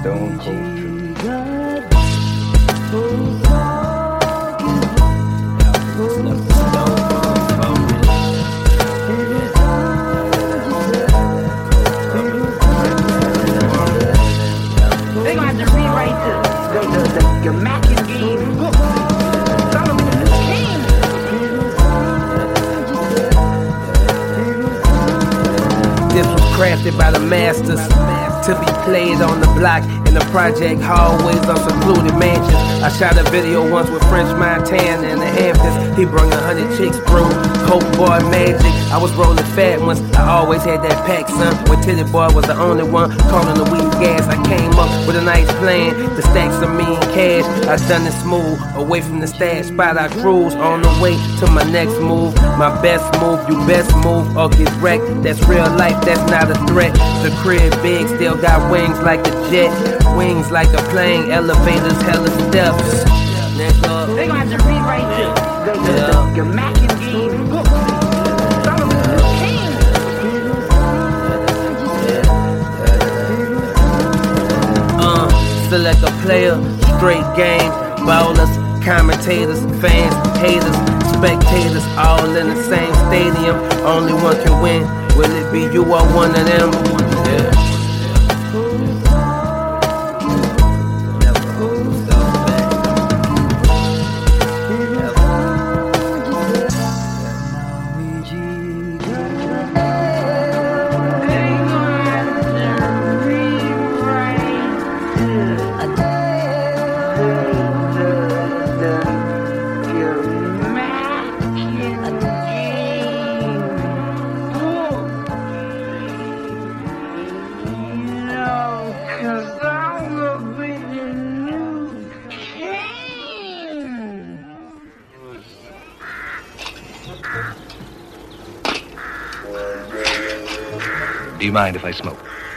Stone Cold Truth. They gonna have to rewrite the Mackin book. Solomon is king. This was crafted by the masters to be played on the block in the project hallways of secluded mansions. I shot a video once with French Montana in the Hamptons. He brung 100 chicks, bro. Coke boy magic. I was rolling fat once. I always had that pack, son. When Titty Boy was the only one calling the weed gas. I came up with a nice plan to stack some mean cash. I done it smooth, away from the stash spot. I cruise on the way to my next move. My best move, you best move or get wrecked. That's real life, that's not a threat. The crib big, still got wings like a jet. Wings like a plane, elevators, hella steps. They gonna have to rewrite the Mackin book. Solomon is king. Select a player, straight game, ballers, commentators, fans, haters, spectators, all in the same stadium. Only one can win. Will it be you or one of them? Yeah. Do you mind if I smoke?